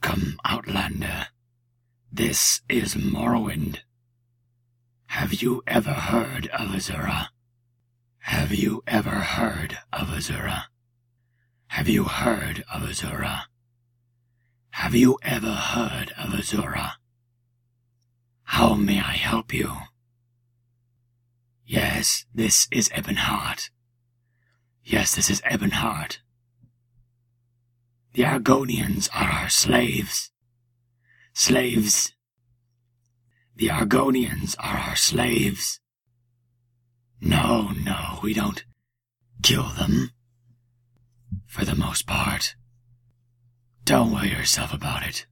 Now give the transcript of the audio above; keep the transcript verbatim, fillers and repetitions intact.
Welcome, Outlander. This is Morrowind. Have you ever heard of Azura? Have you ever heard of Azura? Have you heard of Azura? Have you ever heard of Azura? How may I help you? Yes, this is Ebonheart. Yes, this is Ebonheart. The Argonians are our slaves. Slaves. The Argonians are our slaves. No, no, we don't kill them. For the most part. Don't worry yourself about it.